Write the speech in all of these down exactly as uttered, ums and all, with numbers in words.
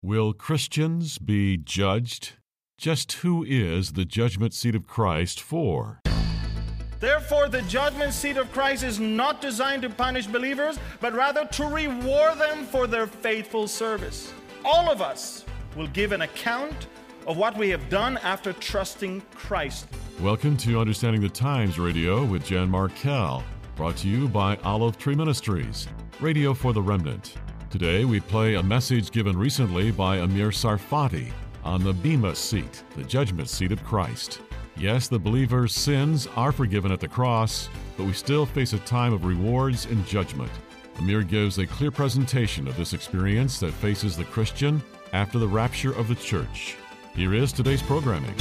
Will Christians be judged? Just who is the judgment seat of Christ for? Therefore, the judgment seat of Christ is not designed to punish believers, but rather to reward them for their faithful service. All of us will give an account of what we have done after trusting Christ. Welcome to Understanding the Times Radio with Jan Markell, brought to you by Olive Tree Ministries, Radio for the Remnant. Today we play a message given recently by Amir Tsarfati on the Bema seat, the judgment seat of Christ. Yes, the believer's sins are forgiven at the cross, but we still face a time of rewards and judgment. Amir gives a clear presentation of this experience that faces the Christian after the rapture of the church. Here is today's programming.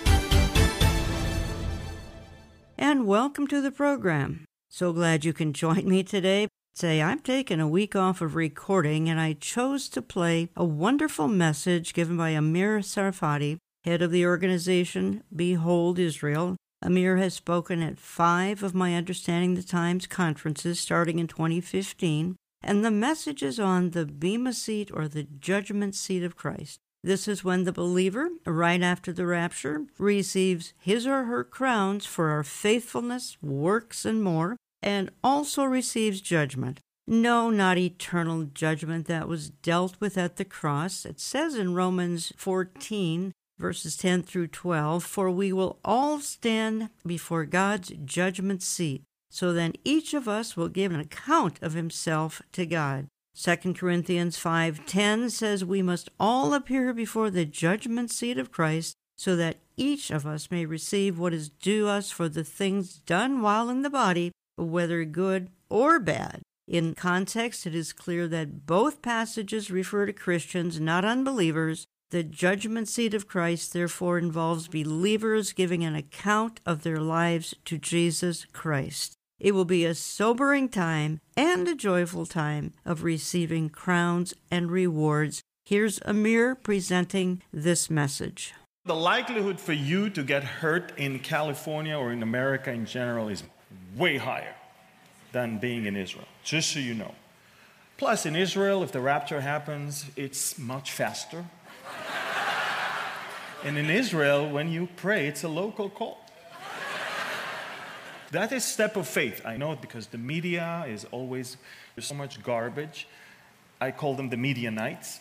And welcome to the program. So glad you can join me today. Say, I'm taking a week off of recording, and I chose to play a wonderful message given by Amir Tsarfati, head of the organization Behold Israel. Amir has spoken at five of my Understanding the Times conferences starting in twenty fifteen, and the message is on the Bema seat or the judgment seat of Christ. This is when the believer, right after the rapture, receives his or her crowns for our faithfulness, works, and more, and also receives judgment. No, not eternal judgment that was dealt with at the cross. It says in Romans fourteen, verses ten through twelve, "For we will all stand before God's judgment seat, so then each of us will give an account of himself to God." Second Corinthians five ten says we must all appear before the judgment seat of Christ, so that each of us may receive what is due us for the things done while in the body, whether good or bad. In context, it is clear that both passages refer to Christians, not unbelievers. The judgment seat of Christ, therefore, involves believers giving an account of their lives to Jesus Christ. It will be a sobering time and a joyful time of receiving crowns and rewards. Here's Amir presenting this message. The likelihood for you to get hurt in California or in America in general is way higher than being in Israel, just so you know. Plus, in Israel, if the rapture happens, it's much faster. And in Israel, when you pray, it's a local call. That is step of faith. I know it because the media is always, there's so much garbage. I call them the media nights.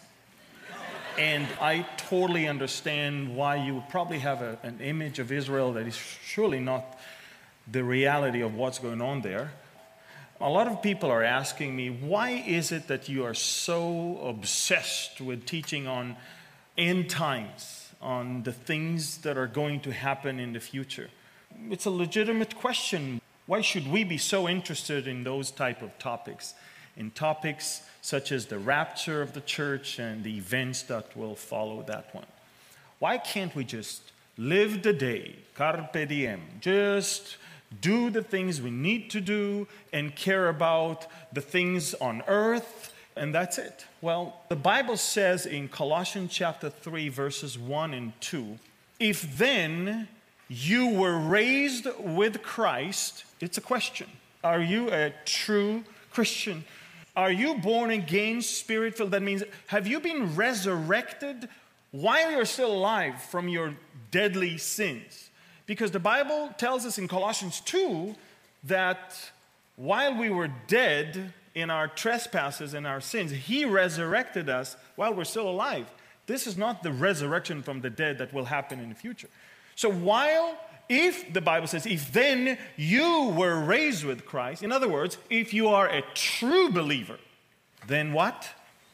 And I totally understand why you would probably have a, an image of Israel that is surely not the reality of what's going on there. A lot of people are asking me, why is it that you are so obsessed with teaching on end times, on the things that are going to happen in the future? It's a legitimate question. Why should we be so interested in those type of topics? In topics such as the rapture of the church and the events that will follow that one. Why can't we just live the day, carpe diem, just do the things we need to do and care about the things on earth, and that's it? Well, the Bible says in Colossians chapter three, verses one and two, if then you were raised with Christ, it's a question. Are you a true Christian? Are you born again, spirit-filled? That means, have you been resurrected while you're still alive from your deadly sins? Because the Bible tells us in Colossians two that while we were dead in our trespasses and our sins, He resurrected us while we're still alive. This is not the resurrection from the dead that will happen in the future. So while, if the Bible says, if then you were raised with Christ, in other words, if you are a true believer, then what?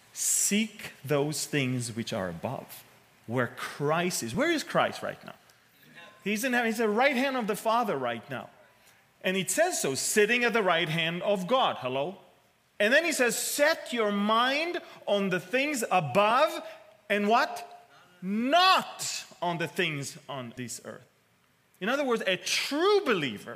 Seek those things which are above, where Christ is. Where is Christ right now? He's in heaven. He's at the right hand of the Father right now. And it says so, sitting at the right hand of God. Hello? And then he says, set your mind on the things above and what? Not on the things on this earth. In other words, a true believer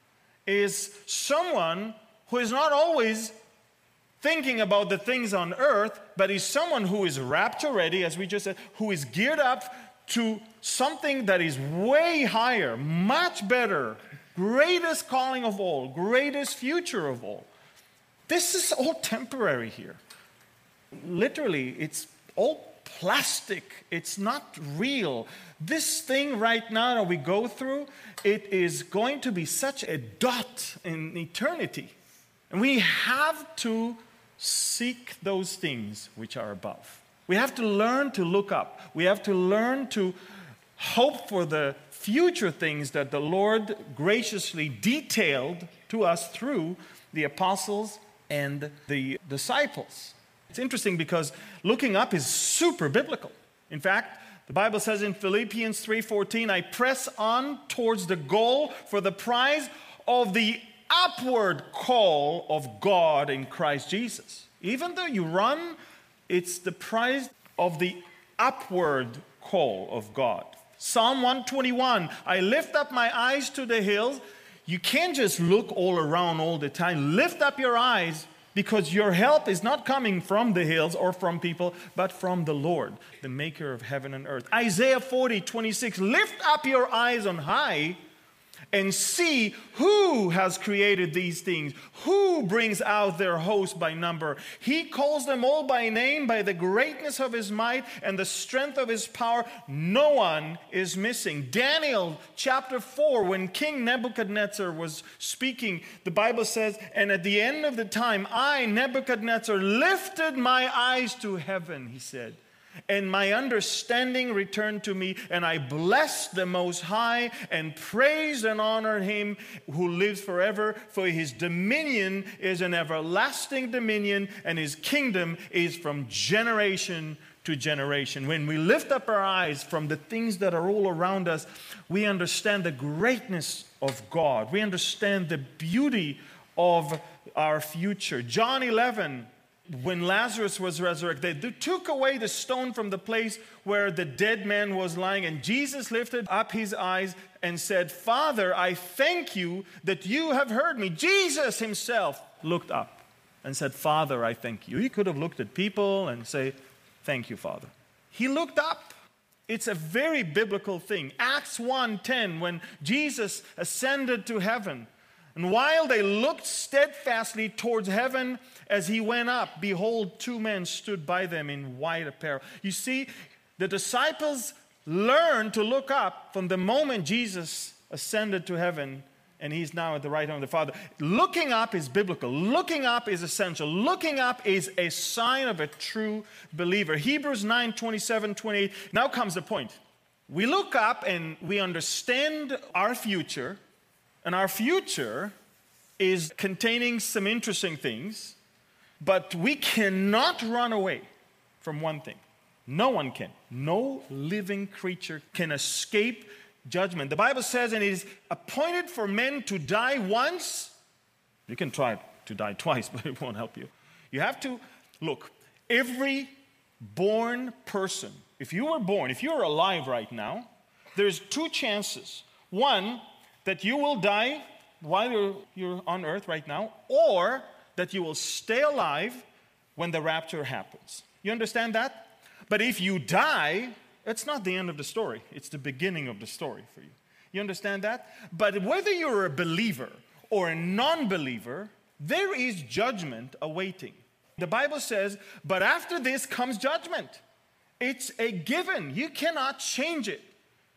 is someone who is not always thinking about the things on earth, but is someone who is rapture ready, as we just said, who is geared up to something that is way higher, much better, greatest calling of all, greatest future of all. This is all temporary here. Literally, it's all plastic. It's not real. This thing right now that we go through, it is going to be such a dot in eternity. And we have to seek those things which are above. We have to learn to look up. We have to learn to hope for the future things that the Lord graciously detailed to us through the apostles and the disciples. It's interesting because looking up is super biblical. In fact, the Bible says in Philippians three fourteen, I press on towards the goal for the prize of the upward call of God in Christ Jesus. Even though you run, it's the prize of the upward call of God. Psalm one twenty-one, I lift up my eyes to the hills. You can't just look all around all the time. Lift up your eyes, because your help is not coming from the hills or from people, but from the Lord, the maker of heaven and earth. Isaiah forty twenty-six, lift up your eyes on high and see who has created these things, who brings out their host by number. He calls them all by name, by the greatness of his might and the strength of his power. No one is missing. Daniel chapter four, when King Nebuchadnezzar was speaking, the Bible says, and at the end of the time, I, Nebuchadnezzar, lifted my eyes to heaven, he said. And my understanding returned to me, and I blessed the Most High and praised and honored him who lives forever, for his dominion is an everlasting dominion, and his kingdom is from generation to generation. When we lift up our eyes from the things that are all around us, we understand the greatness of God. We understand the beauty of our future. John eleven, when Lazarus was resurrected, they took away the stone from the place where the dead man was lying, and Jesus lifted up his eyes and said, Father, I thank you that you have heard me. Jesus himself looked up and said, Father, I thank you. He could have looked at people and say, thank you, Father. He looked up. It's a very biblical thing. Acts one ten, when Jesus ascended to heaven, and while they looked steadfastly towards heaven as he went up, behold, two men stood by them in white apparel. You see, the disciples learned to look up from the moment Jesus ascended to heaven, and he's now at the right hand of the Father. Looking up is biblical. Looking up is essential. Looking up is a sign of a true believer. Hebrews nine twenty-seven, twenty-eight. Now comes the point. We look up and we understand our future. And our future is containing some interesting things, but we cannot run away from one thing. No one can. No living creature can escape judgment. The Bible says, and it is appointed for men to die once. You can try to die twice, but it won't help you. You have to, look, every born person, if you were born, if you're alive right now, there's two chances. One, that you will die while you're, you're on earth right now, or that you will stay alive when the rapture happens. You understand that? But if you die, it's not the end of the story. It's the beginning of the story for you. You understand that? But whether you're a believer or a non-believer, there is judgment awaiting. The Bible says, but after this comes judgment. It's a given. You cannot change it.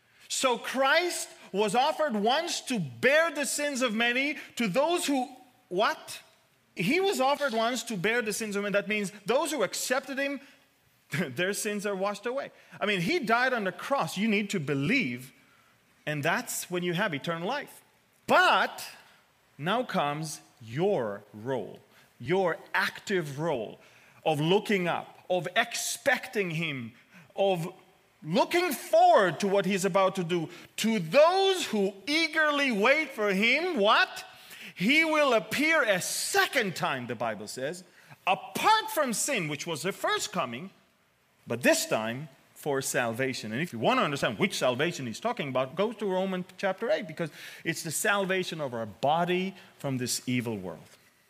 So Christ was offered once to bear the sins of many. To those who, what? He was offered once to bear the sins of many. That means those who accepted him, their sins are washed away. I mean, he died on the cross. You need to believe, and that's when you have eternal life. But now comes your role, your active role of looking up, of expecting him, of looking forward to what he's about to do. To those who eagerly wait for him, what? He will appear a second time, the Bible says, apart from sin, which was the first coming, but this time for salvation. And if you want to understand which salvation he's talking about, go to Romans chapter eight, because it's the salvation of our body from this evil world.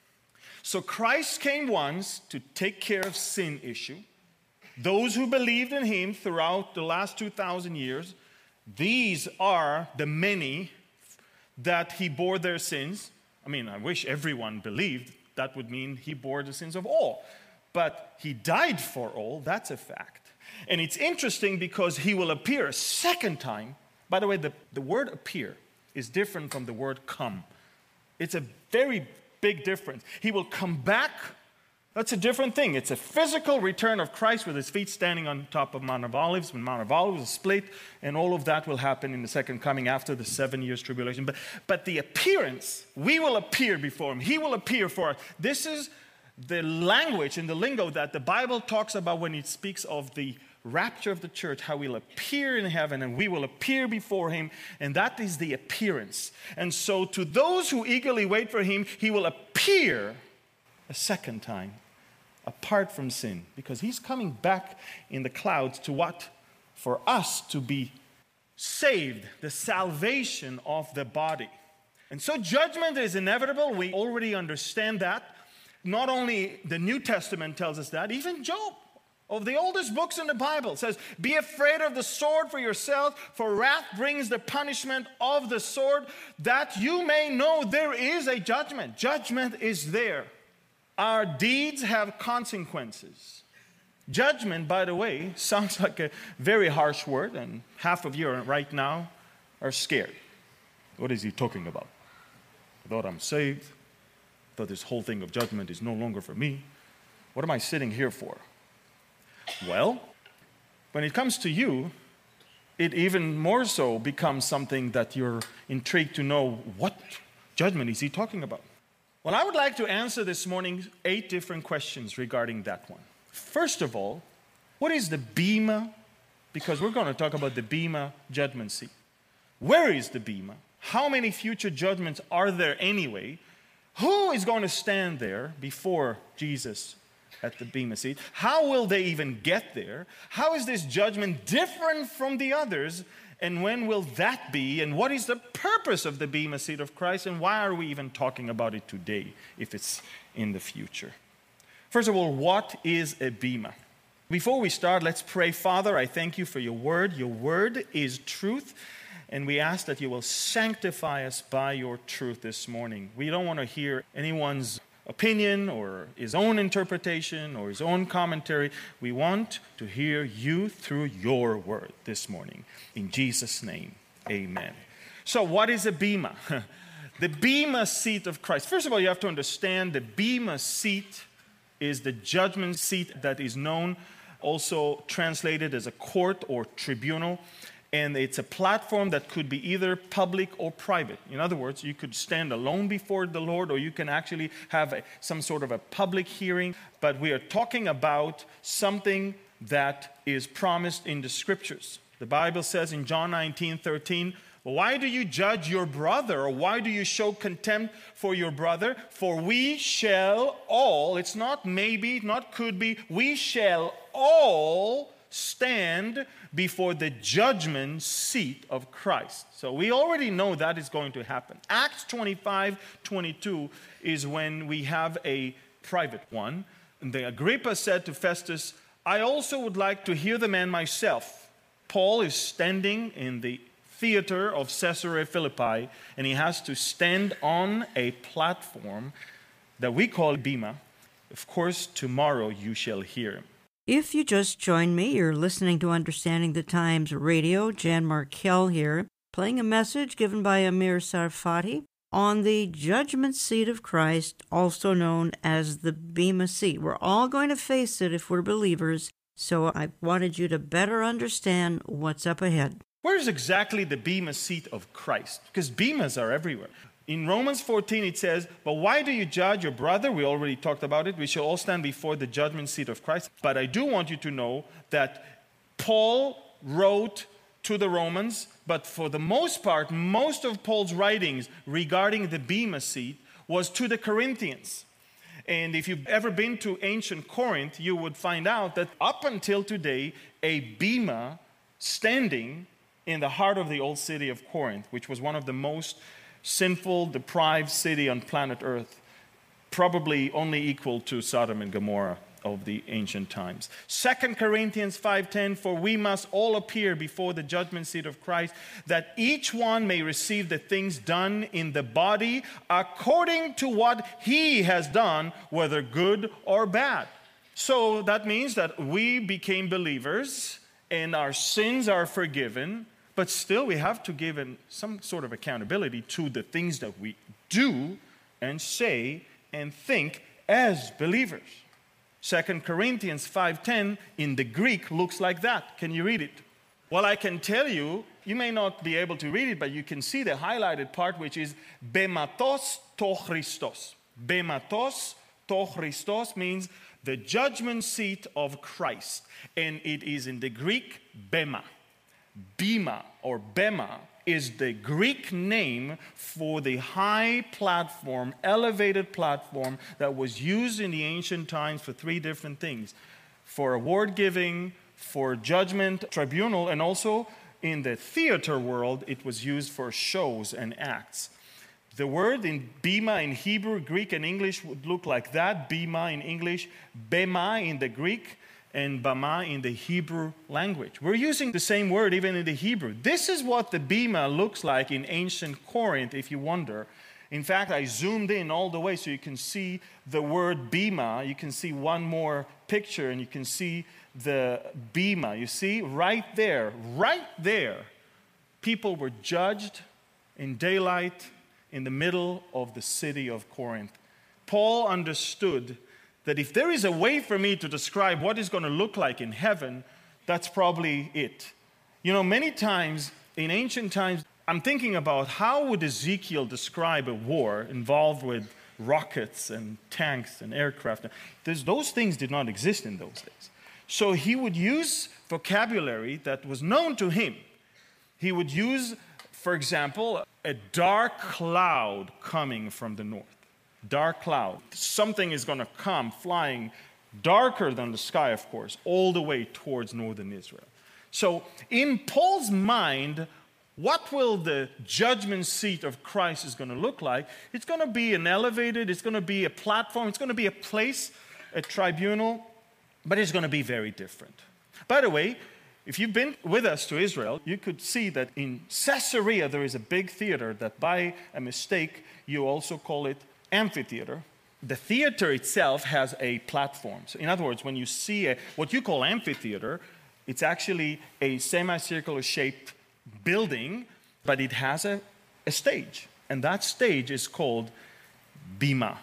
So Christ came once to take care of sin issue. Those who believed in him throughout the last two thousand years, these are the many that he bore their sins. I mean, I wish everyone believed. That would mean he bore the sins of all. But he died for all, that's a fact. And it's interesting because he will appear a second time. By the way, the, the word appear is different from the word come. It's a very big difference. He will come back. That's a different thing. It's a physical return of Christ with his feet standing on top of Mount of Olives. When Mount of Olives is split, and all of that will happen in the second coming after the seven years tribulation. But, but the appearance, we will appear before him. He will appear for us. This is the language and the lingo that the Bible talks about when it speaks of the rapture of the church, how we'll appear in heaven and we will appear before him, and that is the appearance. And so to those who eagerly wait for him, he will appear a second time apart from sin, because he's coming back in the clouds to what? For us to be saved, the salvation of the body. And so judgment is inevitable. We already understand that. Not only the New Testament tells us that, even Job, of the oldest books in the Bible, says, be afraid of the sword for yourself, for wrath brings the punishment of the sword, that you may know there is a judgment. Judgment is there. Our deeds have consequences. Judgment, by the way, sounds like a very harsh word, and half of you right now are scared. What is he talking about? I thought I'm saved. I thought this whole thing of judgment is no longer for me. What am I sitting here for? Well, when it comes to you, it even more so becomes something that you're intrigued to know, what judgment is he talking about? Well, I would like to answer this morning eight different questions regarding that one. First of all, what is the Bema? Because we're going to talk about the Bema judgment seat. Where is the Bema? How many future judgments are there anyway? Who is going to stand there before Jesus at the Bema seat? How will they even get there? How is this judgment different from the others? And when will that be? And what is the purpose of the Bema seat of Christ? And why are we even talking about it today if it's in the future? First of all, what is a Bema? Before we start, let's pray. Father, I thank you for your word. Your word is truth. And we ask that you will sanctify us by your truth this morning. We don't want to hear anyone's opinion or his own interpretation or his own commentary. We want to hear you through your word this morning. In Jesus' name, amen. So what is a Bema? The Bema seat of Christ. First of all, you have to understand the Bema seat is the judgment seat that is known, also translated as a court or tribunal. And it's a platform that could be either public or private. In other words, you could stand alone before the Lord, or you can actually have a, some sort of a public hearing. But we are talking about something that is promised in the Scriptures. The Bible says in John nineteen thirteen, why do you judge your brother, or why do you show contempt for your brother? For we shall all, it's not maybe, not could be, we shall all stand before the judgment seat of Christ. So we already know that is going to happen. Acts twenty-five twenty-two is when we have a private one. And the Agrippa said to Festus, I also would like to hear the man myself. Paul is standing in the theater of Caesarea Philippi, and he has to stand on a platform that we call Bema. Of course, tomorrow you shall hear him. If you just joined me, you're listening to Understanding the Times Radio. Jan Markell here, playing a message given by Amir Tsarfati on the judgment seat of Christ, also known as the Bema seat. We're all going to face it if we're believers, so I wanted you to better understand what's up ahead. Where is exactly the Bema seat of Christ? Because Bemas are everywhere. In Romans fourteen, it says, but why do you judge your brother? We already talked about it. We shall all stand before the judgment seat of Christ. But I do want you to know that Paul wrote to the Romans, but for the most part, most of Paul's writings regarding the Bema seat was to the Corinthians. And if you've ever been to ancient Corinth, you would find out that up until today, a Bema standing in the heart of the old city of Corinth, which was one of the most sinful, deprived city on planet Earth, probably only equal to Sodom and Gomorrah of the ancient times. Second Corinthians five ten, for we must all appear before the judgment seat of Christ, that each one may receive the things done in the body according to what he has done, whether good or bad. So that means that we became believers and our sins are forgiven, but still we have to give in some sort of accountability to the things that we do and say and think as believers. Second Corinthians five ten in the Greek looks like that. Can you read it? Well, I can tell you, you may not be able to read it, but you can see the highlighted part, which is bematos to Christos. Bematos to Christos means the judgment seat of Christ. And it is in the Greek bema. Bema or bema is the Greek name for the high platform, elevated platform that was used in the ancient times for three different things. For award giving, for judgment, tribunal, and also in the theater world, it was used for shows and acts. The word in bema in Hebrew, Greek, and English would look like that. Bema in English, bema in the Greek, and bama in the Hebrew language. We're using the same word even in the Hebrew. This is what the bema looks like in ancient Corinth, if you wonder. In fact, I zoomed in all the way so you can see the word bema. You can see one more picture and you can see the bema. You see, right there, right there, people were judged in daylight in the middle of the city of Corinth. Paul understood that if there is a way for me to describe what it's going to look like in heaven, that's probably it. You know, many times in ancient times, I'm thinking about how would Ezekiel describe a war involved with rockets and tanks and aircraft. There's, those things did not exist in those days. So he would use vocabulary that was known to him. He would use, for example, a dark cloud coming from the north. Dark cloud. Something is going to come flying darker than the sky, of course, all the way towards northern Israel. So in Paul's mind, what will the judgment seat of Christ is going to look like? It's going to be an elevated, it's going to be a platform, it's going to be a place, a tribunal, but it's going to be very different. By the way, if you've been with us to Israel, you could see that in Caesarea there is a big theater that by a mistake you also call it amphitheater. The theater itself has a platform. So in other words, when you see a, what you call amphitheater, it's actually a semicircular shaped building, but it has a, a stage. And that stage is called bema.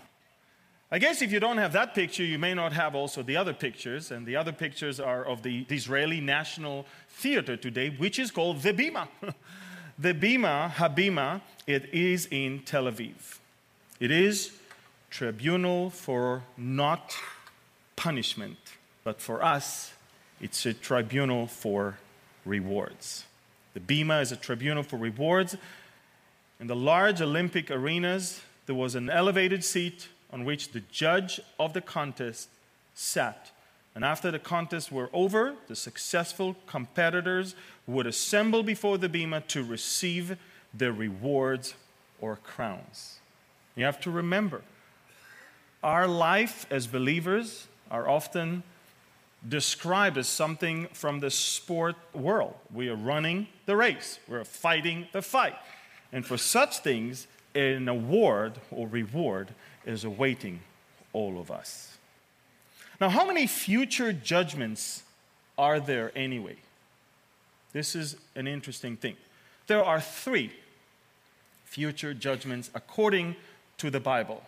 I guess if you don't have that picture, you may not have also the other pictures. And the other pictures are of the, the Israeli National Theater today, which is called the bema. The bema, habima, it is in Tel Aviv. It is tribunal for not punishment, but for us, it's a tribunal for rewards. The bema is a tribunal for rewards. In the large Olympic arenas, there was an elevated seat on which the judge of the contest sat. And after the contests were over, the successful competitors would assemble before the bema to receive their rewards or crowns. You have to remember, our life as believers are often described as something from the sport world. We are running the race. We're fighting the fight. And for such things, an award or reward is awaiting all of us. Now, how many future judgments are there anyway? This is an interesting thing. There are three future judgments according to the Bible.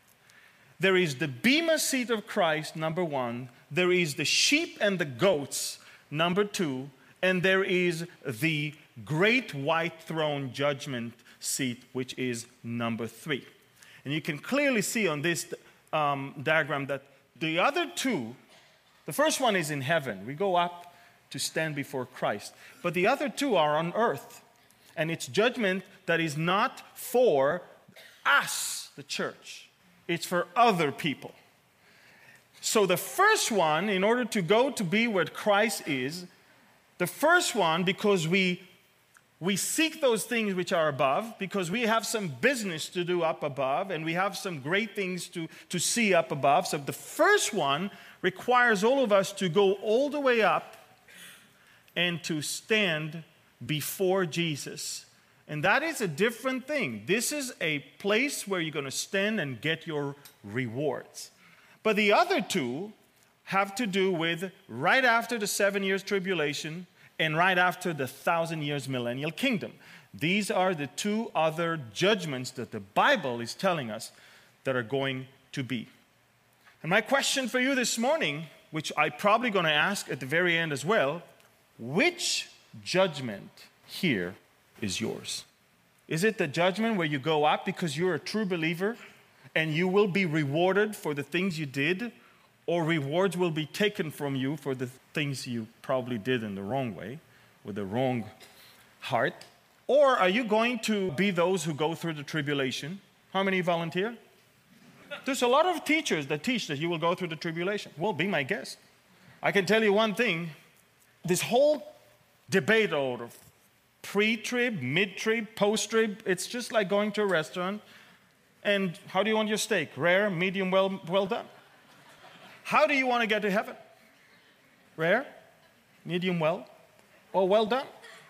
There is the bema seat of Christ, number one. There is the sheep and the goats, number two. And there is the great white throne judgment seat, which is number three. And you can clearly see on this um, diagram that the other two, the first one is in heaven. We go up to stand before Christ. But the other two are on earth. And it's judgment that is not for us, the church. It's for other people. So the first one, in order to go to be where Christ is, the first one, because we we seek those things which are above, because we have some business to do up above, and we have some great things to, to see up above. So the first one requires all of us to go all the way up and to stand before Jesus. And that is a different thing. This is a place where you're going to stand and get your rewards. But the other two have to do with right after the seven years tribulation and right after the thousand years millennial kingdom. These are the two other judgments that the Bible is telling us that are going to be. And my question for you this morning, which I'm probably going to ask at the very end as well, which judgment here is yours? Is it the judgment where you go up because you're a true believer and you will be rewarded for the things you did, or rewards will be taken from you for the things you probably did in the wrong way, with the wrong heart? Or are you going to be those who go through the tribulation? How many volunteer? There's a lot of teachers that teach that you will go through the tribulation. Well, be my guest. I can tell you one thing. This whole debate over pre-trib, mid-trib, post-trib, it's just like going to a restaurant. And how do you want your steak? Rare, medium, well, well done. How do you want to get to heaven? Rare, medium, well, or well done?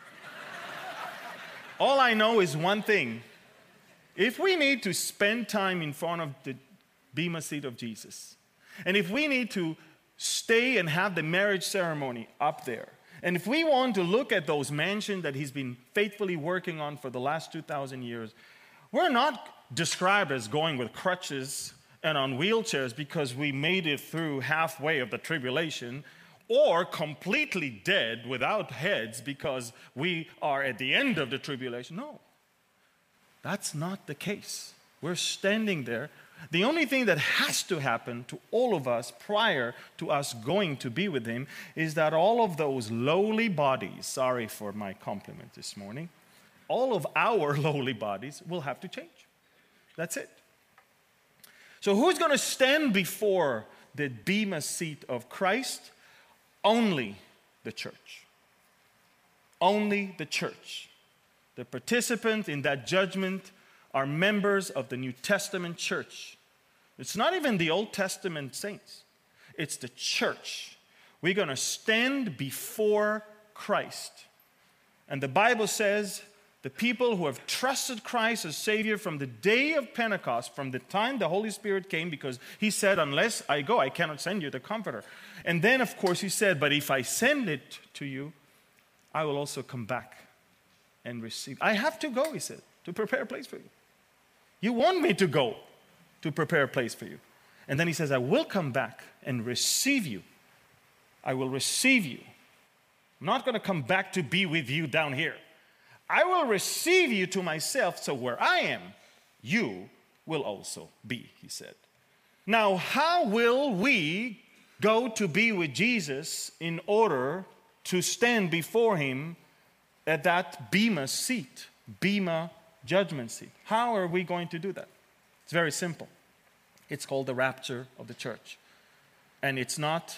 All I know is one thing. If we need to spend time in front of the bema seat of Jesus, and if we need to stay and have the marriage ceremony up there, and if we want to look at those mansions that he's been faithfully working on for the last two thousand years, we're not described as going with crutches and on wheelchairs because we made it through halfway of the tribulation, or completely dead without heads because we are at the end of the tribulation. No, that's not the case. We're standing there. The only thing that has to happen to all of us prior to us going to be with him is that all of those lowly bodies, sorry for my compliment this morning, all of our lowly bodies will have to change. That's it. So who's going to stand before the bema seat of Christ? Only the church. Only the church. The participants in that judgment are members of the New Testament church. It's not even the Old Testament saints. It's the church. We're going to stand before Christ. And the Bible says the people who have trusted Christ as Savior from the day of Pentecost, from the time the Holy Spirit came, because he said, unless I go, I cannot send you the Comforter. And then, of course, he said, but if I send it to you, I will also come back and receive. I have to go, he said, to prepare a place for you. You want me to go to prepare a place for you. And then he says, I will come back and receive you. I will receive you. I'm not going to come back to be with you down here. I will receive you to myself, so where I am, you will also be, he said. Now, how will we go to be with Jesus in order to stand before him at that bema seat, bema judgment seat? How are we going to do that? It's very simple. It's called the rapture of the church. And it's not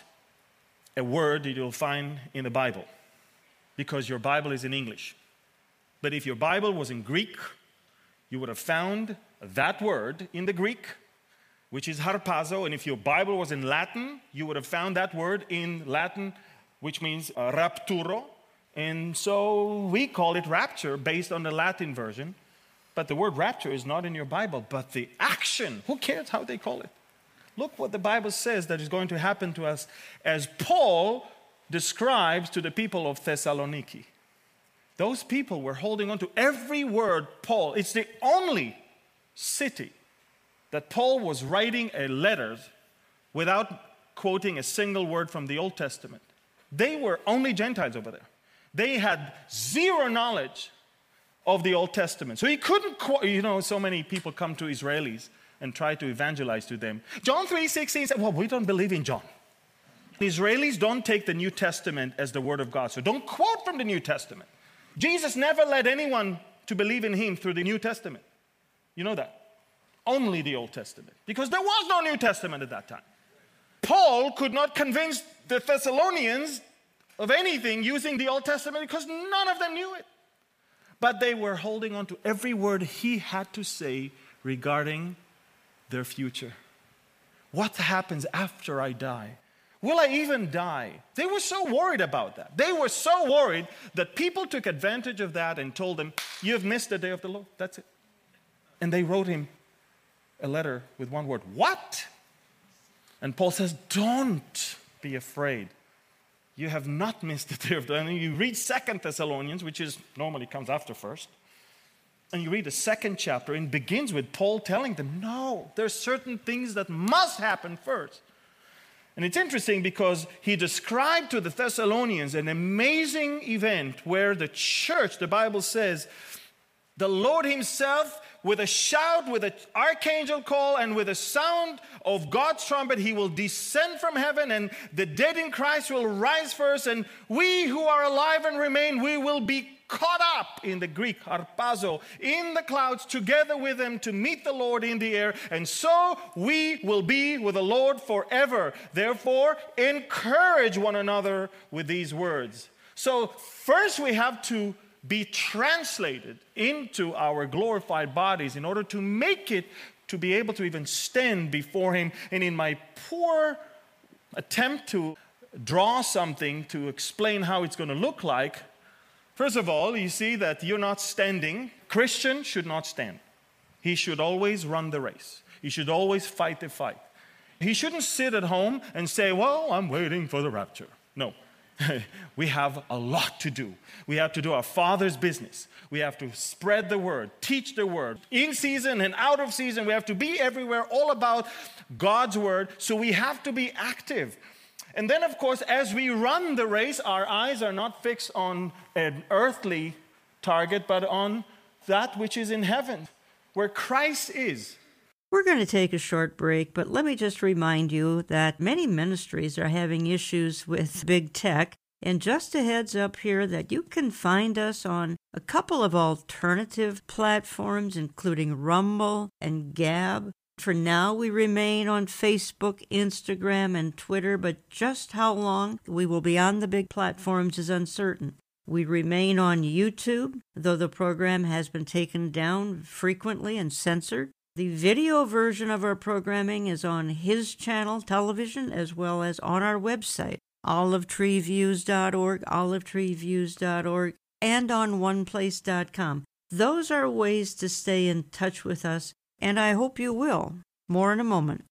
a word that you'll find in the Bible, because your Bible is in English. But if your Bible was in Greek, you would have found that word in the Greek, which is harpazo. And if your Bible was in Latin, you would have found that word in Latin, which means uh, rapturo. And so we call it rapture based on the Latin version. But the word rapture is not in your Bible. But the action, who cares how they call it? Look what the Bible says that is going to happen to us as Paul describes to the people of Thessaloniki. Those people were holding on to every word Paul. It's the only city that Paul was writing a letter without quoting a single word from the Old Testament. They were only Gentiles over there. They had zero knowledge of the Old Testament. So he couldn't quote, you know, so many people come to Israelis and try to evangelize to them. John three sixteen said, well, we don't believe in John. The Israelis don't take the New Testament as the Word of God. So don't quote from the New Testament. Jesus never led anyone to believe in him through the New Testament. You know that. Only the Old Testament. Because there was no New Testament at that time. Paul could not convince the Thessalonians of anything using the Old Testament because none of them knew it. But they were holding on to every word he had to say regarding their future. What happens after I die? Will I even die? They were so worried about that. They were so worried that people took advantage of that and told them, you have missed the day of the Lord. That's it. And they wrote him a letter with one word, what? And Paul says, don't be afraid. You have not missed the day of the end. You read Second Thessalonians, which is normally comes after first, and you read the second chapter, and it begins with Paul telling them, no, there's certain things that must happen first. And it's interesting because he described to the Thessalonians an amazing event where the church, the Bible says, the Lord himself, with a shout, with an archangel call, and with a sound of God's trumpet, he will descend from heaven, and the dead in Christ will rise first, and we who are alive and remain, we will be caught up, in the Greek, harpazo, in the clouds together with them to meet the Lord in the air, and so we will be with the Lord forever. Therefore, encourage one another with these words. So first we have to be translated into our glorified bodies in order to make it to be able to even stand before him. And in my poor attempt to draw something to explain how it's going to look like, first of all, you see that you're not standing. Christian should not stand. He should always run the race. He should always fight the fight. He shouldn't sit at home and say, well, I'm waiting for the rapture. No. We have a lot to do. We have to do our Father's business. We have to spread the word, teach the word. In season and out of season, we have to be everywhere, all about God's word. So we have to be active. And then, of course, as we run the race, our eyes are not fixed on an earthly target, but on that which is in heaven, where Christ is. We're going to take a short break, but let me just remind you that many ministries are having issues with big tech. And just a heads up here that you can find us on a couple of alternative platforms, including Rumble and Gab. For now, we remain on Facebook, Instagram, and Twitter, but just how long we will be on the big platforms is uncertain. We remain on YouTube, though the program has been taken down frequently and censored. The video version of our programming is on His Channel Television as well as on our website, olive tree views dot org, olive tree views dot org, and on one place dot com. Those are ways to stay in touch with us, and I hope you will. More in a moment.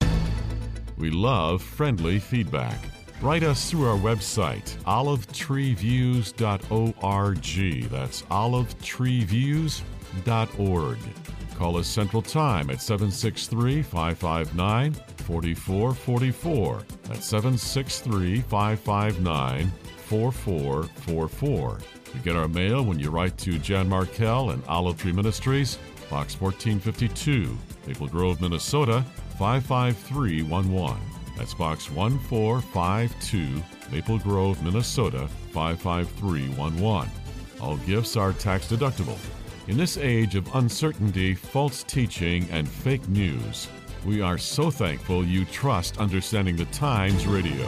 We love friendly feedback. Write us through our website, olive tree views dot org. That's olive tree views dot org. Call us Central Time at seven six three, five five nine, four four four four. That's seven six three, five five nine, four four four four. You get our mail when you write to Jan Markell and Olive Tree Ministries, Box fourteen fifty-two, Maple Grove, Minnesota, five five three one one. That's Box one four five two, Maple Grove, Minnesota, five five three one one. All gifts are tax deductible. In this age of uncertainty, false teaching, and fake news, we are so thankful you trust Understanding the Times Radio.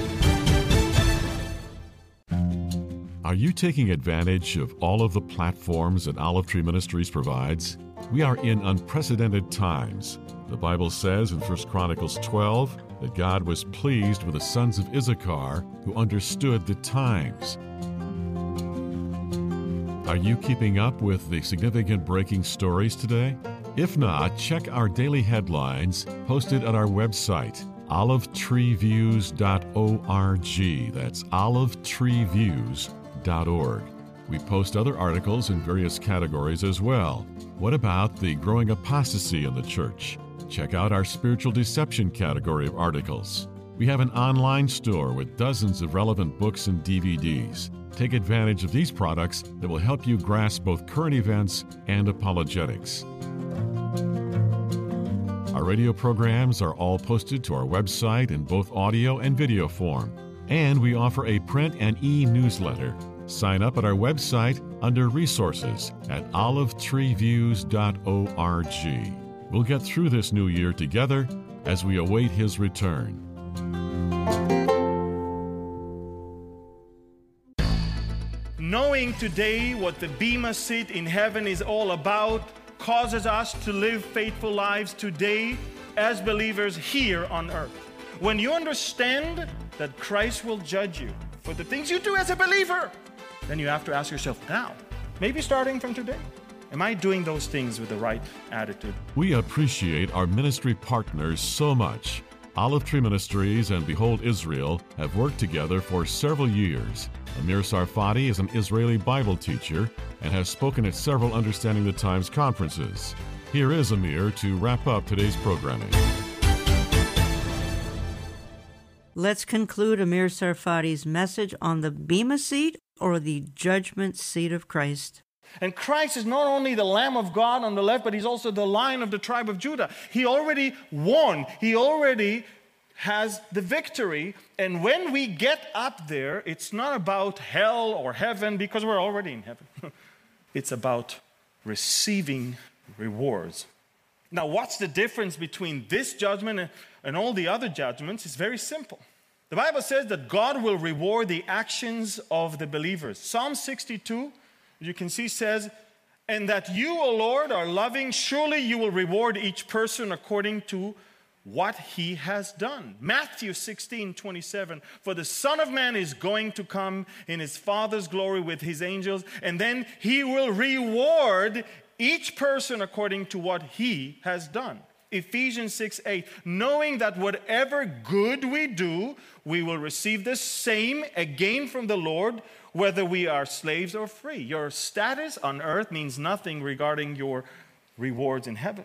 Are you taking advantage of all of the platforms that Olive Tree Ministries provides? We are in unprecedented times. The Bible says in First Chronicles twelve that God was pleased with the sons of Issachar who understood the times. Are you keeping up with the significant breaking stories today? If not, check our daily headlines posted at our website, olive tree views dot org. That's olive tree views dot org. We post other articles in various categories as well. What about the growing apostasy in the church? Check out our spiritual deception category of articles. We have an online store with dozens of relevant books and D V Ds. Take advantage of these products that will help you grasp both current events and apologetics. Our radio programs are all posted to our website in both audio and video form. And we offer a print and e-newsletter. Sign up at our website under Resources at olive tree views dot org. We'll get through this new year together as we await His return. Knowing today what the Bema seat in heaven is all about causes us to live faithful lives today as believers here on earth. When you understand that Christ will judge you for the things you do as a believer, then you have to ask yourself now, maybe starting from today, am I doing those things with the right attitude? We appreciate our ministry partners so much. Olive Tree Ministries and Behold Israel have worked together for several years. Amir Sarfati is an Israeli Bible teacher and has spoken at several Understanding the Times conferences. Here is Amir to wrap up today's programming. Let's conclude Amir Sarfati's message on the Bema seat or the judgment seat of Christ. And Christ is not only the Lamb of God on the left, but he's also the Lion of the tribe of Judah. He already won. He already has the victory. And when we get up there, it's not about hell or heaven, because we're already in heaven. It's about receiving rewards. Now, what's the difference between this judgment and, and all the other judgments? It's very simple. The Bible says that God will reward the actions of the believers. Psalm sixty-two, you can see, says, "And that you, O Lord, are loving, surely you will reward each person according to what he has done." Matthew sixteen twenty-seven, "For the Son of Man is going to come in his Father's glory with his angels, and then he will reward each person according to what he has done." Ephesians six eight, "Knowing that whatever good we do, we will receive the same again from the Lord, whether we are slaves or free." Your status on earth means nothing regarding your rewards in heaven.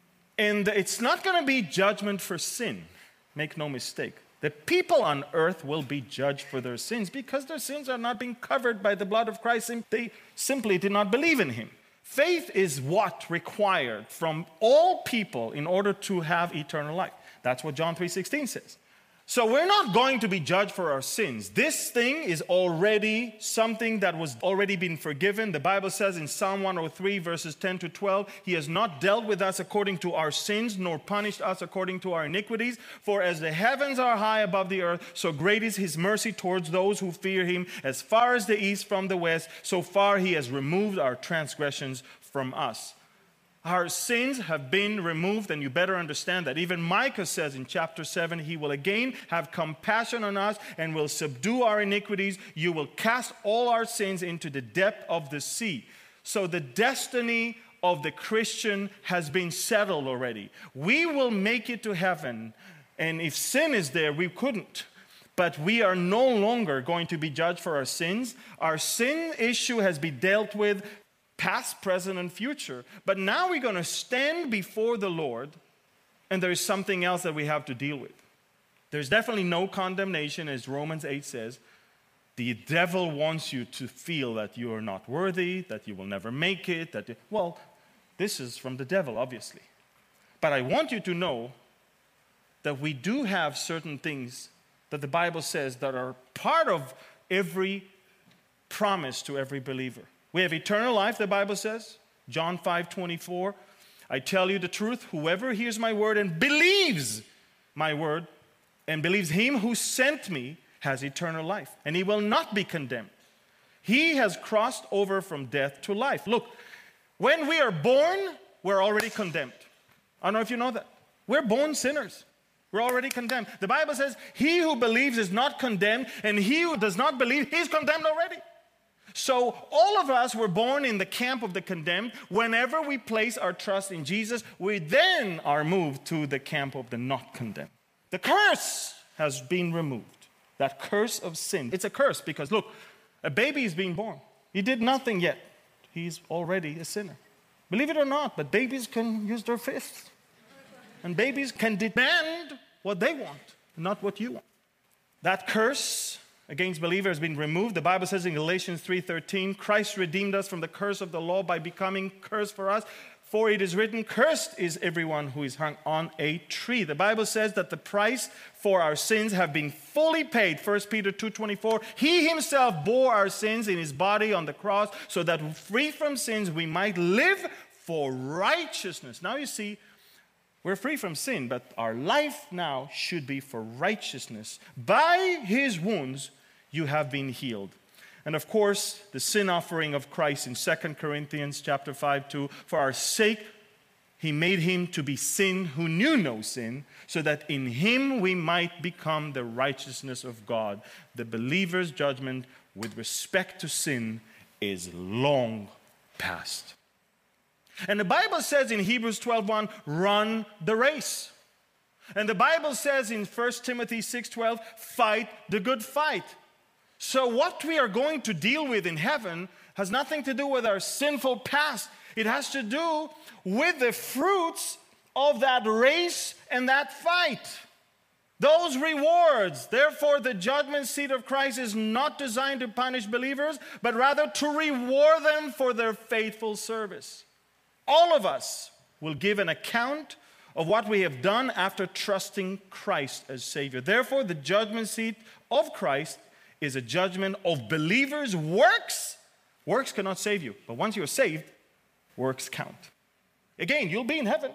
And it's not going to be judgment for sin. Make no mistake. The people on earth will be judged for their sins because their sins are not being covered by the blood of Christ. They simply did not believe in him. Faith is what required from all people in order to have eternal life. That's what John three sixteen says. So we're not going to be judged for our sins. This thing is already something that was already been forgiven. The Bible says in Psalm one oh three, verses ten to twelve, "He has not dealt with us according to our sins, nor punished us according to our iniquities. For as the heavens are high above the earth, so great is his mercy towards those who fear him. As far as the east from the west, so far he has removed our transgressions from us." Our sins have been removed, and you better understand that. Even Micah says in chapter seven, "He will again have compassion on us and will subdue our iniquities. You will cast all our sins into the depth of the sea." So the destiny of the Christian has been settled already. We will make it to heaven, and if sin is there, we couldn't. But we are no longer going to be judged for our sins. Our sin issue has been dealt with, past, present, and future. But now we're going to stand before the Lord, and there is something else that we have to deal with. There's definitely no condemnation, as Romans eight says. The devil wants you to feel that you are not worthy, that you will never make it. That you, well, this is from the devil, obviously. But I want you to know that we do have certain things that the Bible says that are part of every promise to every believer. We have eternal life, the Bible says. John five twenty-four, "I tell you the truth, whoever hears my word and believes my word and believes him who sent me has eternal life, and he will not be condemned. He has crossed over from death to life." Look, when we are born, we're already condemned. I don't know if you know that. We're born sinners. We're already condemned. The Bible says, "He who believes is not condemned, and he who does not believe, he's condemned already." So all of us were born in the camp of the condemned. Whenever we place our trust in Jesus, we then are moved to the camp of the not condemned. The curse has been removed. That curse of sin. It's a curse because, look, a baby is being born. He did nothing yet. He's already a sinner. Believe it or not, but babies can use their fists. And babies can demand what they want, not what you want. That curse against believers has been removed. The Bible says in Galatians three thirteen, "Christ redeemed us from the curse of the law by becoming curse for us. For it is written, cursed is everyone who is hung on a tree." The Bible says that the price for our sins have been fully paid. First Peter two twenty-four, "He himself bore our sins in his body on the cross so that free from sins we might live for righteousness." Now you see, we're free from sin, but our life now should be for righteousness. By his wounds you have been healed. And of course, the sin offering of Christ in Second Corinthians chapter five two, "For our sake he made him to be sin who knew no sin, so that in him we might become the righteousness of God." The believer's judgment with respect to sin is long past. And the Bible says in Hebrews twelve one, "Run the race." And the Bible says in First Timothy six twelve, fight the good fight. So what we are going to deal with in heaven has nothing to do with our sinful past. It has to do with the fruits of that race and that fight. Those rewards. Therefore, the judgment seat of Christ is not designed to punish believers, but rather to reward them for their faithful service. All of us will give an account of what we have done after trusting Christ as Savior. Therefore, the judgment seat of Christ is a judgment of believers' works. Works cannot save you, but once you're saved, works count. Again, you'll be in heaven,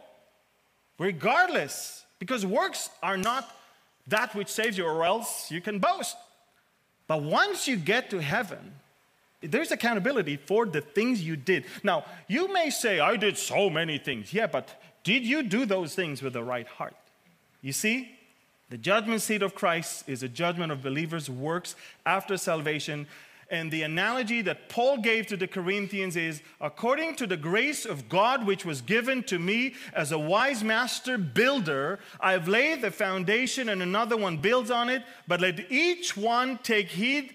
regardless, because works are not that which saves you, or else you can boast. But once you get to heaven, there's accountability for the things you did. Now, you may say, I did so many things. Yeah, but did you do those things with the right heart? You see, the judgment seat of Christ is a judgment of believers' works after salvation. And the analogy that Paul gave to the Corinthians is, according to the grace of God which was given to me as a wise master builder, I have laid the foundation and another one builds on it, but let each one take heed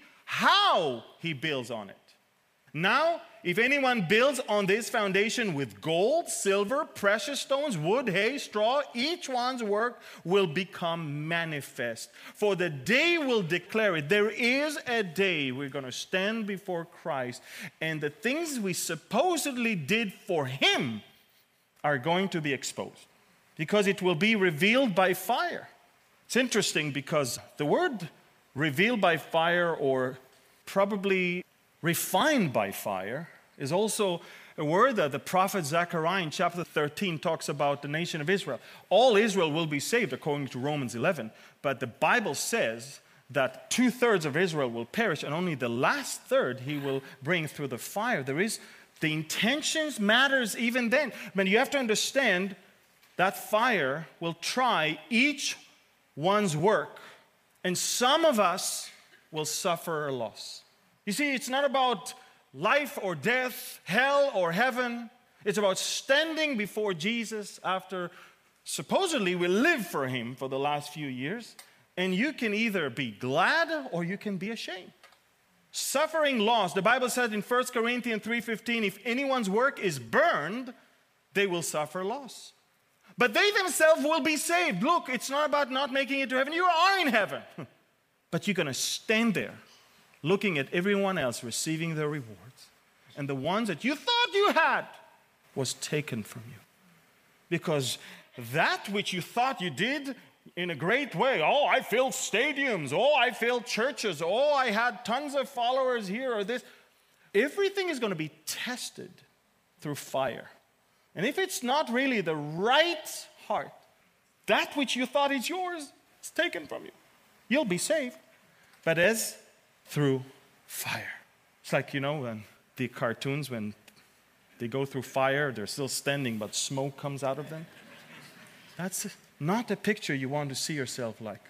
how he builds on it. Now, if anyone builds on this foundation with gold, silver, precious stones, wood, hay, straw, each one's work will become manifest. For the day will declare it. There is a day we're going to stand before Christ, and the things we supposedly did for Him are going to be exposed, because it will be revealed by fire. It's interesting because the word revealed by fire, or probably refined by fire, is also a word that the prophet Zechariah in chapter thirteen talks about the nation of Israel. All Israel will be saved according to Romans eleven, but the Bible says that two-thirds of Israel will perish, and only the last third He will bring through the fire. There is, the intentions matters even then. But you have to understand that fire will try each one's work, and some of us will suffer a loss. You see, it's not about life or death, hell or heaven. It's about standing before Jesus after supposedly we lived for Him for the last few years. And you can either be glad or you can be ashamed. Suffering loss. The Bible says in First Corinthians three fifteen, if anyone's work is burned, they will suffer loss. But they themselves will be saved. Look, it's not about not making it to heaven. You are in heaven. But you're going to stand there looking at everyone else receiving their rewards. And the ones that you thought you had was taken from you. Because that which you thought you did in a great way, oh, I filled stadiums, oh, I filled churches, oh, I had tons of followers here or this. Everything is going to be tested through fire. And if it's not really the right heart, that which you thought is yours is taken from you. You'll be saved, but as through fire. It's like, you know, when the cartoons, when they go through fire, they're still standing, but smoke comes out of them. That's not a picture you want to see yourself like.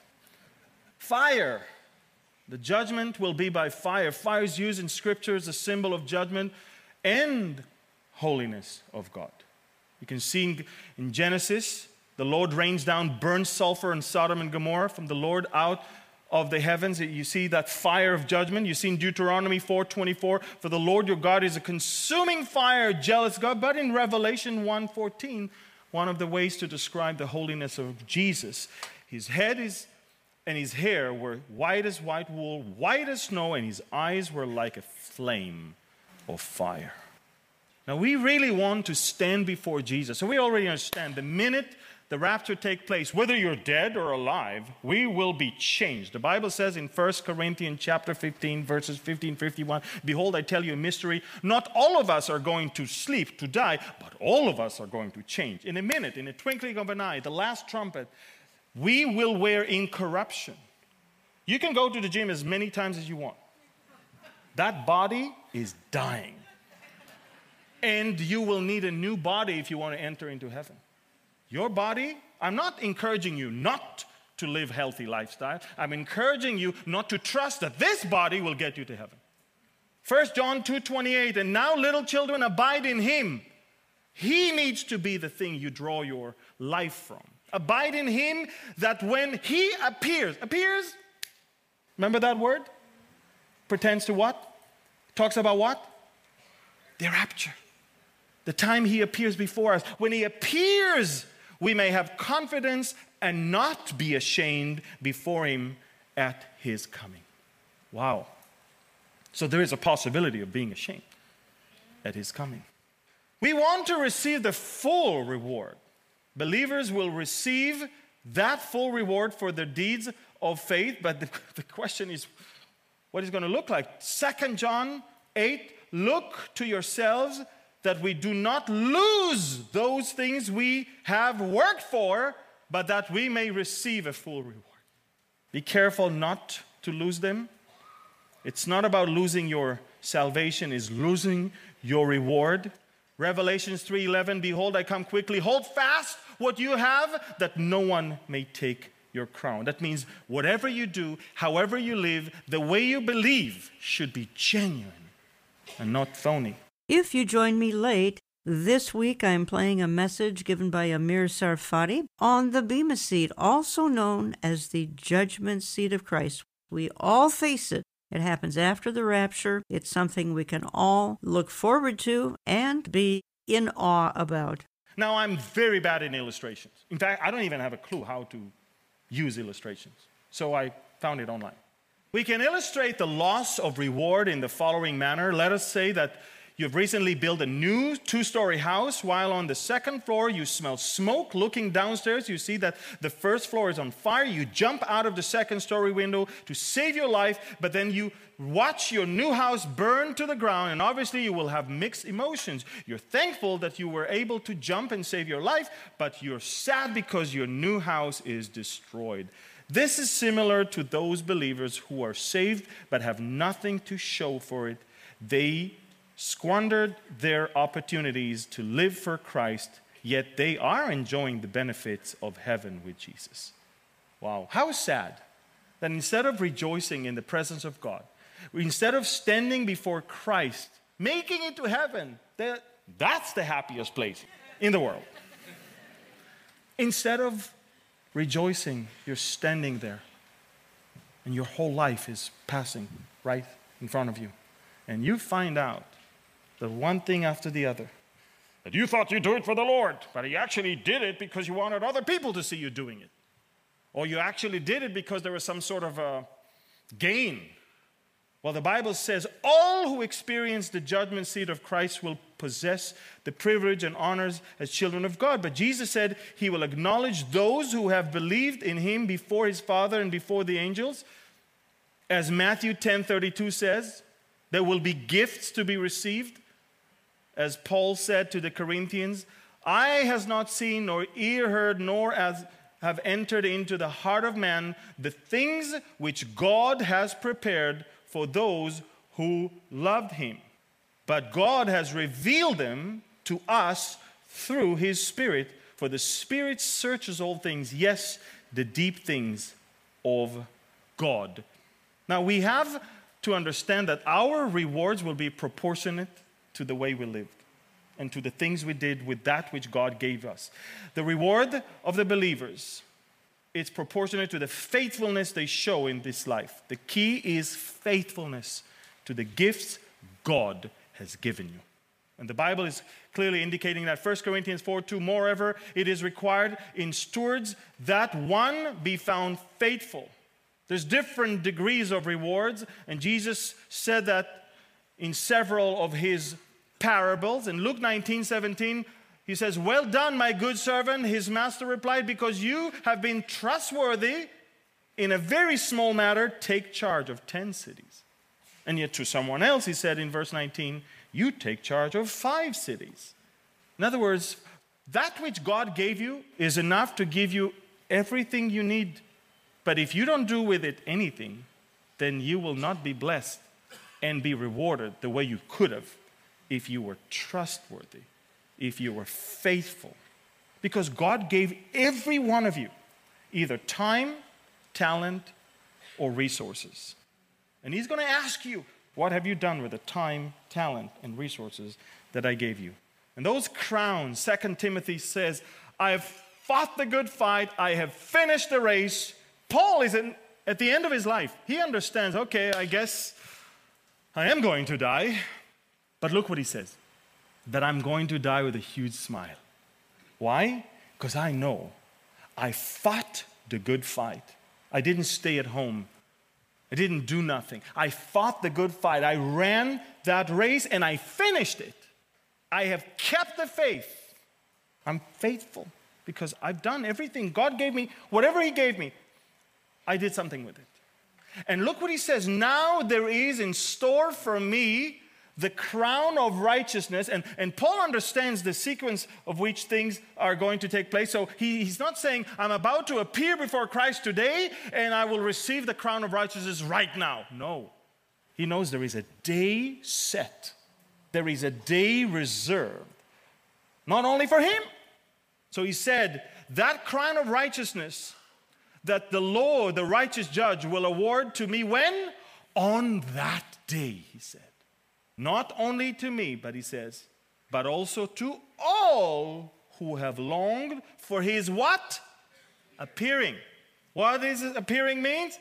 Fire. The judgment will be by fire. Fire is used in Scripture as a symbol of judgment and holiness of God. You can see in Genesis, the Lord rains down burnt sulfur in Sodom and Gomorrah from the Lord out of the heavens. You see that fire of judgment. You see in Deuteronomy four twenty-four, for the Lord your God is a consuming fire, jealous God. But in Revelation one fourteen, one of the ways to describe the holiness of Jesus, his head is and his hair were white as white wool, white as snow, and his eyes were like a flame of fire. Now we really want to stand before Jesus. So we already understand the minute the rapture takes place, whether you're dead or alive, we will be changed. The Bible says in First Corinthians chapter fifteen, verses fifteen, fifty-one, behold, I tell you a mystery. Not all of us are going to sleep, to die, but all of us are going to change. In a minute, in a twinkling of an eye, the last trumpet, we will wear incorruption. You can go to the gym as many times as you want. That body is dying. And you will need a new body if you want to enter into heaven. Your body, I'm not encouraging you not to live a healthy lifestyle. I'm encouraging you not to trust that this body will get you to heaven. First John two twenty-eight, and now little children abide in Him. He needs to be the thing you draw your life from. Abide in him, that when he appears, appears, remember that word? Pertains to what? Talks about what? The rapture. The time he appears before us. When he appears, we may have confidence and not be ashamed before him at his coming. Wow. So there is a possibility of being ashamed at his coming. We want to receive the full reward. Believers will receive that full reward for their deeds of faith, but the, the question is, what is going to look like? Second John eight, look to yourselves that we do not lose those things we have worked for, but that we may receive a full reward. Be careful not to lose them. It's not about losing your salvation, it's losing your reward. Revelations three eleven, behold, I come quickly. Hold fast what you have, that no one may take your crown. That means whatever you do, however you live, the way you believe should be genuine and not phony. If you join me late, this week I'm playing a message given by Amir Tsarfati on the Bema Seat, also known as the Judgment Seat of Christ. We all face it. It happens after the rapture. It's something we can all look forward to and be in awe about. Now, I'm very bad in illustrations. In fact, I don't even have a clue how to use illustrations. So I found it online. We can illustrate the loss of reward in the following manner. Let us say that you've recently built a new two-story house. While on the second floor, you smell smoke. Looking downstairs, you see that the first floor is on fire. You jump out of the second-story window to save your life, but then you watch your new house burn to the ground, and obviously you will have mixed emotions. You're thankful that you were able to jump and save your life, but you're sad because your new house is destroyed. This is similar to those believers who are saved but have nothing to show for it. They squandered their opportunities to live for Christ, yet they are enjoying the benefits of heaven with Jesus. Wow, how sad that instead of rejoicing in the presence of God, instead of standing before Christ, making it to heaven, that, that's the happiest place in the world. Instead of rejoicing, you're standing there, and your whole life is passing right in front of you. And you find out that one thing after the other, that you thought you do it for the Lord, but you actually did it because you wanted other people to see you doing it. Or you actually did it because there was some sort of a gain. Well, the Bible says all who experience the judgment seat of Christ will possess the privilege and honors as children of God. But Jesus said he will acknowledge those who have believed in him before his Father and before the angels. As Matthew ten thirty-two says, there will be gifts to be received. As Paul said to the Corinthians, eye has not seen, nor ear heard, nor as have entered into the heart of man the things which God has prepared for those who loved him. But God has revealed them to us through his Spirit, for the Spirit searches all things, yes, the deep things of God. Now we have to understand that our rewards will be proportionate to the way we lived and to the things we did with that which God gave us. The reward of the believers, it's proportionate to the faithfulness they show in this life. The key is faithfulness to the gifts God has given you. And the Bible is clearly indicating that. First Corinthians four two, moreover, it is required in stewards that one be found faithful. There's different degrees of rewards, and Jesus said that in several of his parables. In Luke nineteen seventeen, he says, well done, my good servant. His master replied, because you have been trustworthy in a very small matter, take charge of ten cities. And yet to someone else, he said in verse nineteen, you take charge of five cities. In other words, that which God gave you is enough to give you everything you need. But if you don't do with it anything, then you will not be blessed and be rewarded the way you could have if you were trustworthy, if you were faithful. Because God gave every one of you either time, talent, or resources. And he's going to ask you, what have you done with the time, talent, and resources that I gave you? And those crowns, Second Timothy says, I have fought the good fight. I have finished the race. Paul is in, at the end of his life. He understands, okay, I guess I am going to die. But look what he says, that I'm going to die with a huge smile. Why? Because I know I fought the good fight. I didn't stay at home. I didn't do nothing. I fought the good fight. I ran that race and I finished it. I have kept the faith. I'm faithful because I've done everything God gave me. Whatever He gave me, I did something with it. And look what he says. Now there is in store for me the crown of righteousness. And, and Paul understands the sequence of which things are going to take place. So he, he's not saying, I'm about to appear before Christ today and I will receive the crown of righteousness right now. No. He knows there is a day set. There is a day reserved. Not only for him. So he said, that crown of righteousness that the Lord, the righteous judge, will award to me when? On that day, he said. Not only to me, but he says, but also to all who have longed for his what? Appearing. What does appearing means?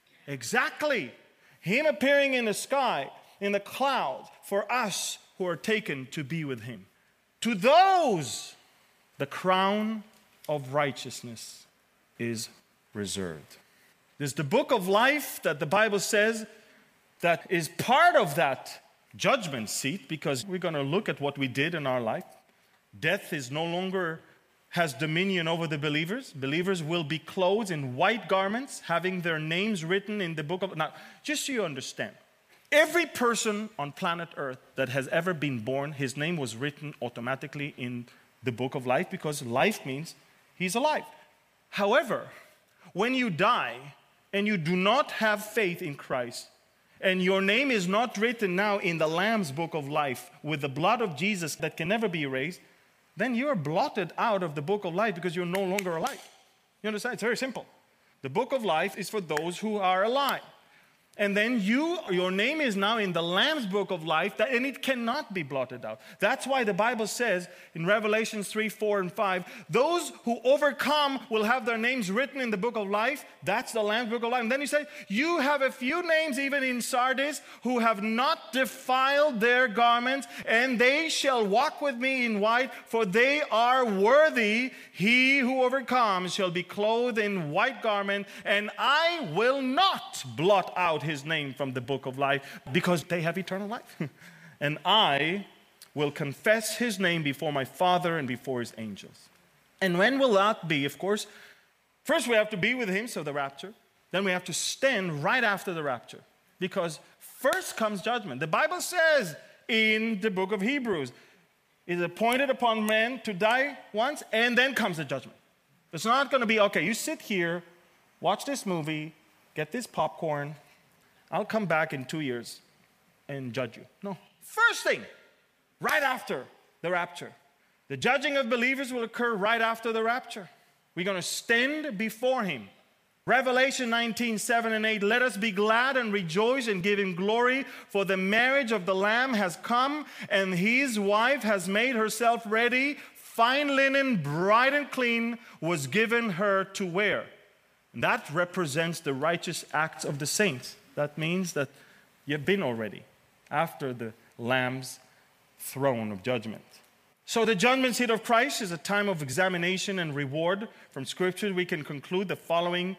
Exactly. Him appearing in the sky, in the clouds, for us who are taken to be with him. To those, the crown of righteousness is reserved. There's the book of life that the Bible says that is part of that judgment seat, because we're going to look at what we did in our life. Death is no longer has dominion over the believers. Believers will be clothed in white garments, having their names written in the book of... Now, just so you understand, every person on planet Earth that has ever been born, his name was written automatically in the book of life, because life means he's alive. However, when you die and you do not have faith in Christ, and your name is not written now in the Lamb's book of life with the blood of Jesus that can never be erased, then you're blotted out of the book of life because you're no longer alive. You understand? It's very simple. The book of life is for those who are alive. And then you, your name is now in the Lamb's book of life, that, and it cannot be blotted out. That's why the Bible says in Revelation three, four, and five, those who overcome will have their names written in the book of life. That's the Lamb's book of life. And then he said, you have a few names even in Sardis who have not defiled their garments, and they shall walk with me in white, for they are worthy. He who overcomes shall be clothed in white garment, and I will not blot out his name from the book of life, because they have eternal life. And I will confess his name before my Father and before his angels. And when will that be? Of course, first we have to be with him, so the rapture. Then we have to stand right after the rapture, because first comes judgment. The Bible says in the book of Hebrews, it is appointed upon men to die once, and then comes the judgment. It's not going to be, okay, you sit here, watch this movie, get this popcorn, I'll come back in two years and judge you. No. First thing, right after the rapture. The judging of believers will occur right after the rapture. We're going to stand before him. Revelation nineteen, seven and eight, let us be glad and rejoice and give him glory, for the marriage of the Lamb has come, and his wife has made herself ready. Fine linen, bright and clean, was given her to wear. And that represents the righteous acts of the saints. That means that you've been already after the Lamb's throne of judgment. So the judgment seat of Christ is a time of examination and reward. From Scripture, we can conclude the following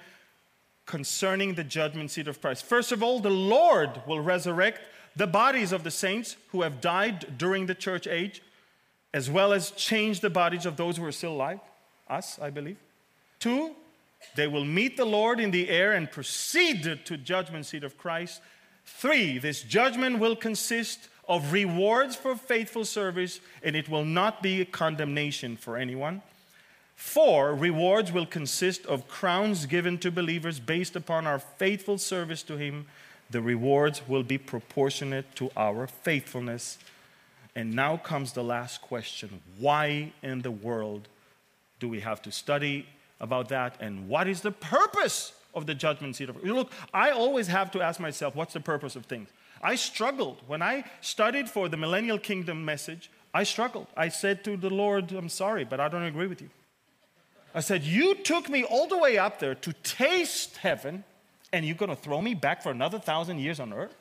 concerning the judgment seat of Christ. First of all, the Lord will resurrect the bodies of the saints who have died during the church age, as well as change the bodies of those who are still alive, us, I believe. Two, they will meet the Lord in the air and proceed to judgment seat of Christ. Three, this judgment will consist of rewards for faithful service, and it will not be a condemnation for anyone. Four, rewards will consist of crowns given to believers based upon our faithful service to him. The rewards will be proportionate to our faithfulness. And now comes the last question. Why in the world do we have to study about that, and what is the purpose of the judgment seat of... Look, I always have to ask myself, what's the purpose of things? I struggled. When I studied for the Millennial Kingdom message, I struggled. I said to the Lord, I'm sorry, but I don't agree with you. I said, you took me all the way up there to taste heaven, and you're going to throw me back for another thousand years on earth?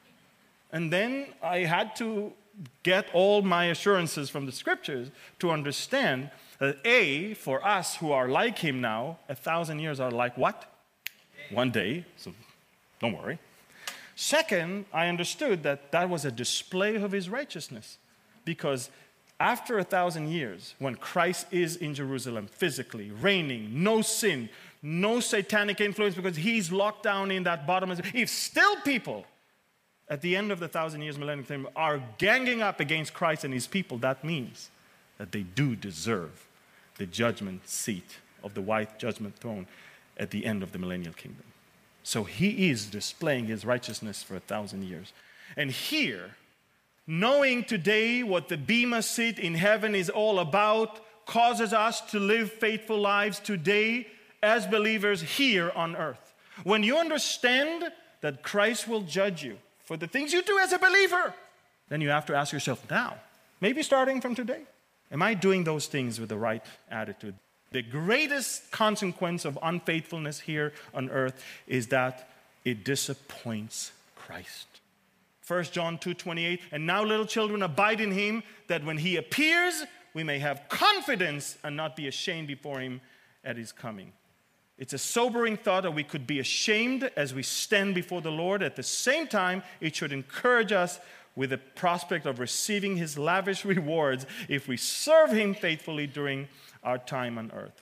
And then I had to get all my assurances from the scriptures to understand that A, for us who are like him now, a thousand years are like what? One day, so don't worry. Second, I understood that that was a display of his righteousness, because after a thousand years, when Christ is in Jerusalem physically, reigning, no sin, no satanic influence, because he's locked down in that bottomless, if still people at the end of the thousand years millennium kingdom are ganging up against Christ and his people, that means that they do deserve the judgment seat of the white judgment throne at the end of the millennial kingdom. So he is displaying his righteousness for a thousand years. And here, knowing today what the Bema seat in heaven is all about causes us to live faithful lives today as believers here on earth. When you understand that Christ will judge you for the things you do as a believer, then you have to ask yourself now, maybe starting from today, am I doing those things with the right attitude? The greatest consequence of unfaithfulness here on earth is that it disappoints Christ. First John two twenty-eight, and now little children abide in him, that when he appears, we may have confidence and not be ashamed before him at his coming. It's a sobering thought that we could be ashamed as we stand before the Lord. At the same time, it should encourage us with the prospect of receiving his lavish rewards if we serve him faithfully during our time on earth.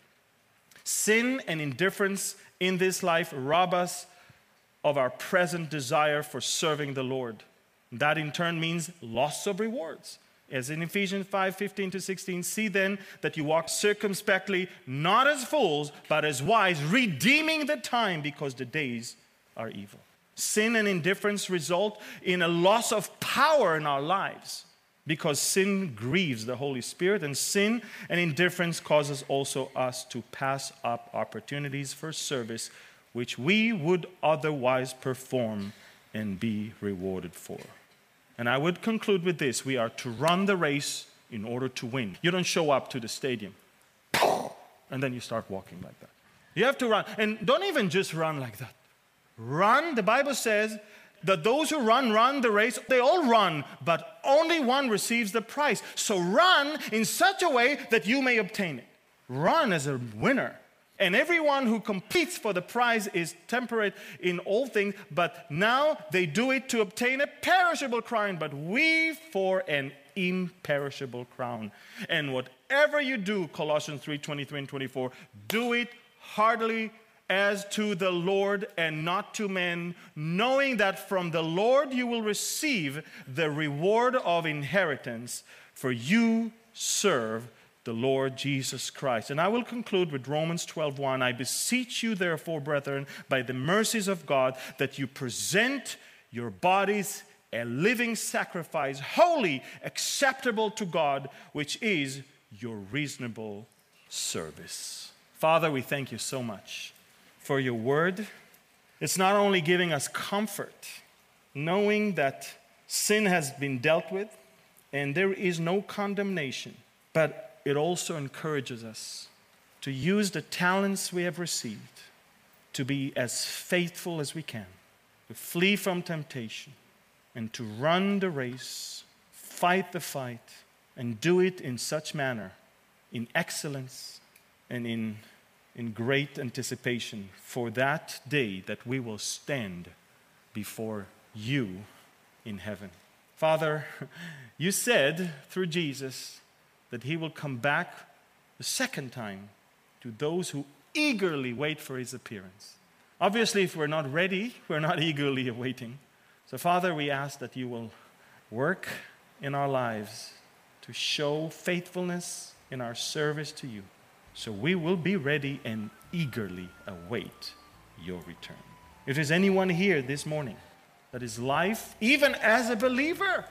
Sin and indifference in this life rob us of our present desire for serving the Lord. That in turn means loss of rewards. As in Ephesians five fifteen to sixteen, see then that you walk circumspectly, not as fools, but as wise, redeeming the time because the days are evil. Sin and indifference result in a loss of power in our lives because sin grieves the Holy Spirit, and sin and indifference causes also us to pass up opportunities for service which we would otherwise perform and be rewarded for. And I would conclude with this. We are to run the race in order to win. You don't show up to the stadium and then you start walking like that. You have to run. And don't even just run like that. Run, the Bible says that those who run, run the race. They all run, but only one receives the prize. So run in such a way that you may obtain it. Run as a winner. And everyone who competes for the prize is temperate in all things, but now they do it to obtain a perishable crown, but we for an imperishable crown. And whatever you do, Colossians three twenty-three and twenty-four, do it heartily as to the Lord and not to men, knowing that from the Lord you will receive the reward of inheritance, for you serve the Lord Jesus Christ. And I will conclude with Romans twelve one. I beseech you, therefore, brethren, by the mercies of God, that you present your bodies a living sacrifice, holy, acceptable to God, which is your reasonable service. Father, we thank you so much for your word. It's not only giving us comfort, knowing that sin has been dealt with and there is no condemnation, but it also encourages us to use the talents we have received to be as faithful as we can, to flee from temptation, and to run the race, fight the fight, and do it in such manner, in excellence and in, in great anticipation for that day that we will stand before you in heaven. Father, you said through Jesus that he will come back the second time to those who eagerly wait for his appearance. Obviously, if we're not ready, we're not eagerly awaiting. So, Father, we ask that you will work in our lives to show faithfulness in our service to you, so we will be ready and eagerly await your return. If there's anyone here this morning that his life, even as a believer,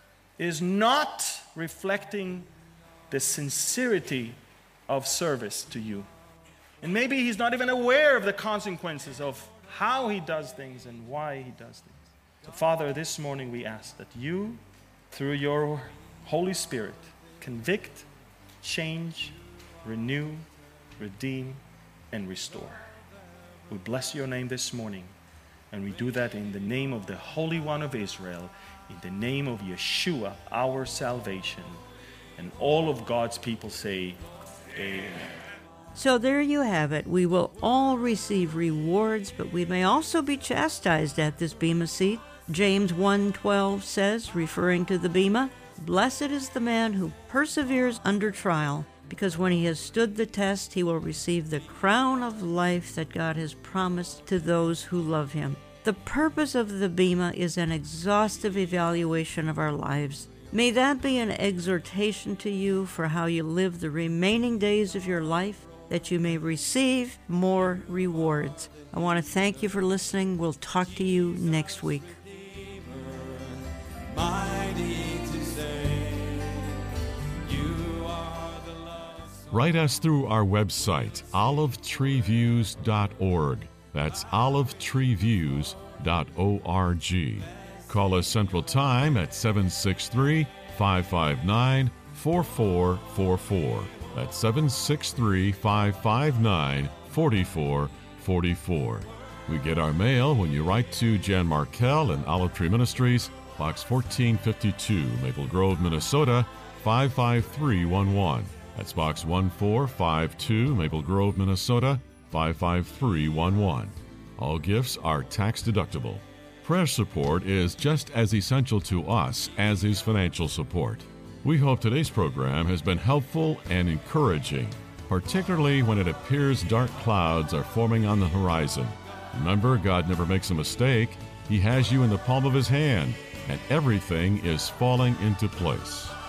is not reflecting the sincerity of service to you. And maybe he's not even aware of the consequences of how he does things and why he does things. So, Father, this morning we ask that you, through your Holy Spirit, convict, change, renew, redeem, and restore. We bless your name this morning, and we do that in the name of the Holy One of Israel, in the name of Yeshua, our salvation. And all of God's people say, amen. So there you have it. We will all receive rewards, but we may also be chastised at this bema seat. James one twelve says, referring to the bema, "Blessed is the man who perseveres under trial, because when he has stood the test, he will receive the crown of life that God has promised to those who love him." The purpose of the bema is an exhaustive evaluation of our lives. May that be an exhortation to you for how you live the remaining days of your life, that you may receive more rewards. I want to thank you for listening. We'll talk to you next week. Write us through our website, olive tree views dot org. That's olive tree views dot org. Call us Central Time at seven six three, five five nine, four four four four. That's seven six three, five five nine, four four four four. We get our mail when you write to Jan Markell and Olive Tree Ministries, Box fourteen fifty-two, Maple Grove, Minnesota, five five three one one. That's Box one four five two, Maple Grove, Minnesota, five five three one one. All gifts are tax deductible. Prayer support is just as essential to us as is financial support. We hope today's program has been helpful and encouraging, particularly when it appears dark clouds are forming on the horizon. Remember, God never makes a mistake. He has you in the palm of His hand, and everything is falling into place.